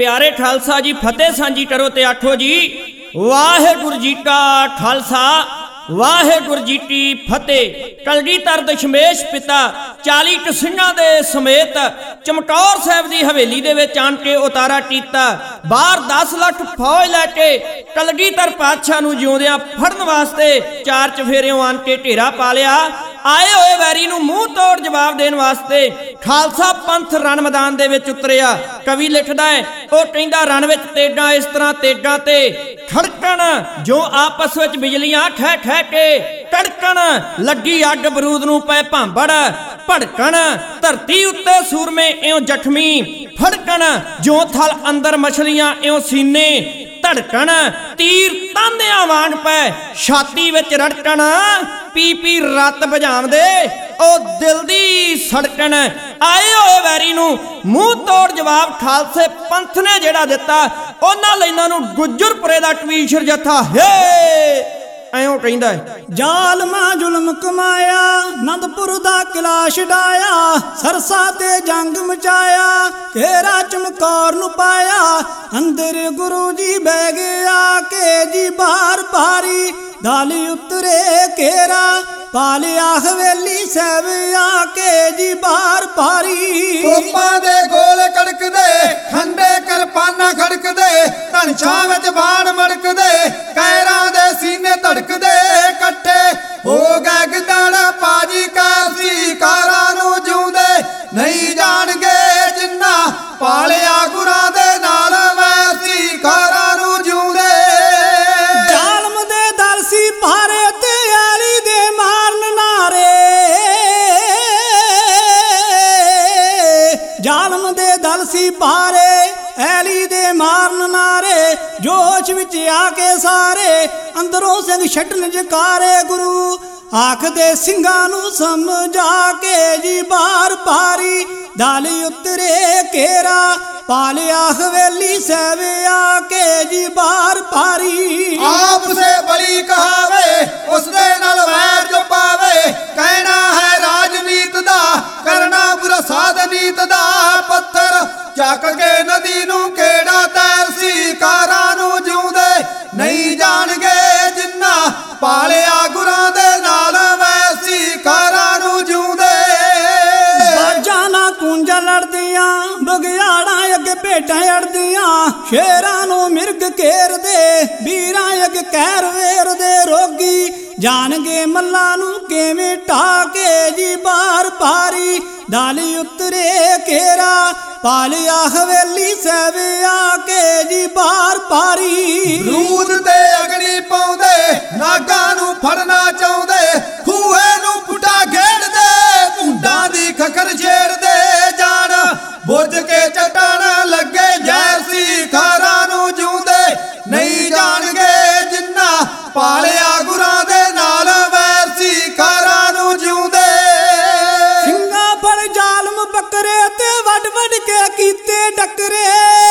प्यारे खालसा जी फतेह सांझी करो ते आखो जी वाहेगुरु जी का खालसा वाहेगुरु जी की फतेह। कलगीधर दशमेश पिता 40 ਸਿੰਘਾਂ ਦੇ ਸਮੇਤ ਚਮਕੌਰ ਸਾਹਿਬ ਦੀ ਹਵੇਲੀ ਦੇ ਵਿੱਚ ਆਣ ਕੇ ਉਤਾਰਾ ਕੀਤਾ। ਬਾਹਰ 10 ਲੱਖ ਫੌਜ ਲੈ ਕੇ ਕਲਗੀਧਰ ਪਾਤਸ਼ਾਹ ਨੂੰ ਜਿਉਂਦਿਆਂ ਫੜਨ ਵਾਸਤੇ 4 ਚਫੇਰਿਓਂ ਆਣ ਕੇ ਢੇਰਾ ਪਾ ਲਿਆ। आए हुए वैरी नूं मूँह तोड़ जवाब देने वास्ते खालसा पंथ रण मैदान दे विच उतरिया। कवि लिखदा है वो कहंदा रण विच तेगां इस तरह तेगां ते खड़कण जो आपस विच बिजलियां खै खै के कड़कण लगी अग बरूद नूं पै भांबड़ भड़कण धरती उत्ते सूरमे इउं जख्मी फड़कण जो थल अंदर मछलियां इउं सीने धड़कण तीर तांदियां वांग पै छाती विच रड़कण पी पी रत बजावदे ओ दिल दी सड़कण। आए होए वैरी नूं मूँह तोड़ जवाब खालसे पंथ ने जिहड़ा दिता उन्हां लई इन्हां नूं गुज्जरपुरे दा टवीशर जथा हे ਐਉਂ ਕਹਿੰਦਾ ਜ਼ਾਲਮਾਂ ਜ਼ੁਲਮ ਕਮਾਇਆ ਆਨੰਦਪੁਰ ਦਾ ਕਿਲਾ ਛਡਾਇਆ ਸਰਸਾ ਤੇ ਜੰਗ ਮਚਾਇਆ ਘੇਰਾ ਚਮਕੌਰ ਨੂੰ ਪਾਇਆ ਅੰਦਰ ਗੁਰੂ ਜੀ ਬਹਿ ਗਿਆ ਕੇ ਜੀ ਬਾਹਰ ਭਾਰੀ ਦਾਲੀ ਉਤਰੇ ਘੇਰਾ ਪਾਲਿਆ ਹਵੇਲੀ ਸਾਹਿਬ ਆ ਕੇ ਜੀ ਬਾਹਰ ਭਾਰੀ ਤੋਪਾਂ ਦੇ ਗੋਲ ਕੜਕਦੇ ਖੰਡੇ ਕਿਰਪਾਨਾਂ ਖੜਕਦੇ ਧਨਛਾਂ ਵਿੱਚ ਬਾਣ ਮੜਕਦੇ ਕੈਰਾਂ ਦੇ ਸੀਨੇ ਧੜਕਦੇ ਇਕੱਠੇ ਹੋ ਗਏ ਗਿੱਦੜ ਪਾਜੀ ਕਾਸੀ ਕਾਰਾਂ ਨੂੰ ਜਿਉਂਦੇ ਨਹੀਂ ਜਾਣਗੇ ਜਿੰਨਾ ਪਾਲਿਆ ਗੁਰਾਂ ਦੇ ਨਾਲ ਵੈਸੀ ਕਾਰਾਂ ਨੂੰ ਜਿਉਂਦੇ ਜ਼ਾਲਮ ਦੇ ਦਲ ਸੀ ਭਾਰੇ ਤੇ ਆਲੀ ਦੇ ਮਾਰਨ ਨਾਰੇ ਜ਼ਾਲਮ ਦੇ ਦਲ ਸੀ ਭਾਰੇ ਐਲੀ ਦੇ ਮਾਰਨ ਨਾਰੇ ਜੋਸ਼ ਵਿੱਚ ਆ ਕੇ ਸਾਰੇ ਅੰਦਰੋਂ ਸਿੰਘ ਛੱਡਣ ਜਕਾਰੇ ਗੁਰੂ ਆਖਦੇ ਸਿੰਘਾਂ ਨੂੰ ਸਮਝਾ ਕੇ ਜੀ ਬਾਹਰ ਭਾਰੀ ਦਾਲੀ ਉਤਰੇ ਘੇਰਾ ਪਾਲਿਆ ਹਵੇਲੀ ਸਾਹਿਬ ਆ ਕੇ ਜੀ ਬਾਹਰ ਭਾਰੀ ਆਪ ਸੇ ਬਲੀ ਕਹਾਵੇ ਉਸ ਦੇ ਨਾਲ ਵੈਰ ਜੋ ਪਾਵੇ ਕਹਿਣਾ ਹੈ ਰਾਜਨੀਤ ਦਾ ਕਰਨਾ ਬੁਰਾ ਸਾਧ ਨੀਤ ਦਾ ਪੱਥਰ ਚੱਕ ਕੇ ਨਦੀ ਨੂੰ ਕਿਹੜਾ ਤੈਰ ਸੀ ਕਾਰਾਂ ਨੂੰ ਜਿਉਂਦੇ ਨਹੀਂ ਜਾਣਗੇ ਜਿੰਨਾ ਪਾਲਿਆ ਗੁਰਾਂ ਦੇ ਨਾਲ ਵੈਸੀ ਕਾਰਾਂ ਨੂੰ ਜਿਉਂਦੇ ਬਾਜਾਂ ਨਾਲ ਕੂੰਜਾਂ ਲੜਦੀਆਂ ਬਗਿਆੜਾਂ ਅੱਗੇ ਭੇਡਾਂ ਅੜਦੀਆਂ ਸ਼ੇਰਾਂ ਨੂੰ ਮਿਰਗ ਘੇਰਦੇ ਵੀਰਾਂ ਅੱਗੇ ਕਹਿਰ ਵੇਰਦੇ ਰੋਗੀ ਜਾਣਗੇ ਮੱਲਾਂ ਨੂੰ ਕਿਵੇਂ ਢਾ ਕੇ ਜੀ ਬਾਹਰ ਭਾਰੀ ਦਾਲੀ ਉਤਰੇ ਘੇਰਾ ਪਾਲਿਆ ਹਵੇਲੀ ਸਾਹਿਬ ਆ ਕੇ ਜੀ ਬਾਹਰ ਭਾਰੀ ਰੂਦ ਤੇ ਅਗਨੀ ਪਾਉਂਦੇ ਨਾਗਾਂ ਨੂੰ ਫੜਨਾ ਚਾਹੁੰਦੇ ਖੂਹੇ ਨੂੰ ਪੁੱਟਾ ਘੇੜਦੇ ਭੁੰਡਾਂ ਦੀ ਖਖਰ ਛੇੜਦੇ ਜਾਣ ਬੁੱਝ ਕੇ ਚਟਾਣ ਲੱਗੇ ਜੈਸੀ ਖਾਰਾਂ ਨੂੰ ਜਿਉਂਦੇ ਨਹੀਂ ਜਾਣਗੇ ਜਿੰਨਾ ਪਾਲਿਆ ਗੁਰਾਂ ਦੇ ਨਾਲ ਵੈਸੀ ਖਾਰਾਂ ਨੂੰ ਜਿਉਂਦੇ ਸਿੰਘਾਂ ਫੜ ਜ਼ਾਲਮ ਬੱਕਰੇ ਤੇ ਵੱਡ ਵੱਡ ਕੇ ਕੀਤੇ ਡੱਕਰੇ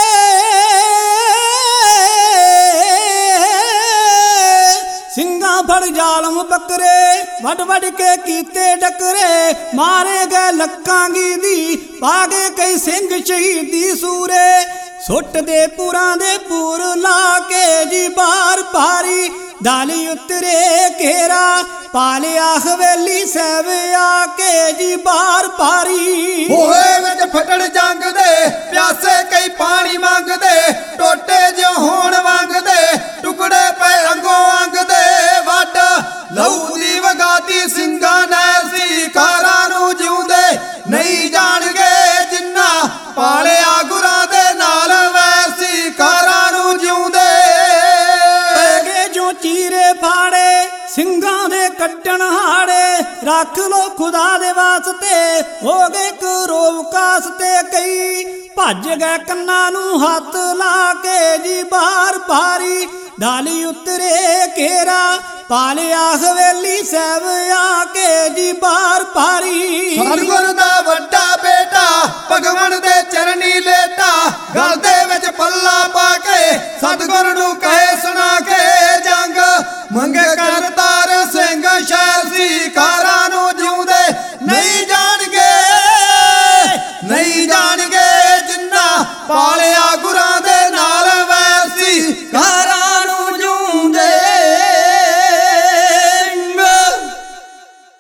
ਸਿੰਘਾਂ ਫੜ ਜ਼ਾਲਮ ਬੱਕਰੇ ਵੱਡ ਵੱਡ ਕੇ ਕੀਤੇ ਡੱਕਰੇ ਮਾਰੇ ਗਏ ਲੱਕਾਂ ਦੀ ਪਾ ਗਏ ਕਈ ਸਿੰਘ ਸ਼ਹੀਦੀ ਸੂਰੇ ਸੁੱਟ ਦੇ ਪੁਰਾਂ ਦੇ ਪੂਰ ਲਾ ਕੇ ਜੀ ਬਾਹਰ ਭਾਰੀ ਦਾਲੀ ਉਤਰੇ ਘੇਰਾ ਪਾਲਿਆ ਹਵੇਲੀ ਸਾਹਿਬ ਆ ਕੇ ਜੀ ਬਾਹਰ ਭਾਰੀ ਹੋਏ ਵਿੱਚ ਫਟੜ ਜੰਗ ਦੇ ਪਿਆਸੇ ਕਈ ਪਾਣੀ ਮੰਗਦੇ ਟੋਟੇ ਜਿਉ ਹੋਣ ਵੰਗਦੇ ਟੁਕੜੇ ਪੈ ਅੰਗੋਂ ਅੰਗਦੇ ਵੱਡ ਲਹੂ ਦੀ ਵਗਾਤੀ ਸਿੰਘਾਂ ਨੈਸੀ ਕਾਰਾਂ ਨੂੰ ਜਿਉਂਦੇ ਨਹੀਂ ਜਾਣਗੇ ਜਿੰਨਾ ਪਾਲਿਆ ਗੁਰਾਂ ਦੇ ਨਾਲ ਵੈਸੀ ਕਾਰਾਂ ਨੂੰ ਜਿਉਂਦੇ ਪੈਗੇ ਜੋ ਚੀਰੇ ਫਾੜੇ ਸਿੰਘਾਂ ਦੇ ਕੱਟਣ ਹਾੜੇ ਰੱਖ ਲੋ ਖੁਦਾ ਦੇ ਵਾਸਤੇ ਹੋ ਗਏ ਕਰੋਵ ਕਾਸ ਤੇ ਕਈ ਭੱਜ ਗਏ ਕੰਨਾਂ ਨੂੰ ਹੱਥ ਲਾ ਕੇ ਜੀ ਬਾਹਰ ਭਾਰੀ ਦਾਲੀ ਉਤਰੇ ਘੇਰਾ ਪਾਲਿਆ ਹਵੇਲੀ ਸਾਹਿਬ ਆ ਕੇ ਜੀ ਬਾਹਰ ਭਾਰੀ ਸਤਿਗੁਰ ਦਾ ਵੱਡਾ ਬੇਟਾ ਭਗਵਾਨ ਦੇ ਚਰਨੀ ਲੇਟਾ ਗਲ ਦੇ ਵਿੱਚ ਪੱਲਾ ਪਾ ਕੇ ਸਤਿਗੁਰ ਨੂੰ ਕਹੇ ਸੁਣਾ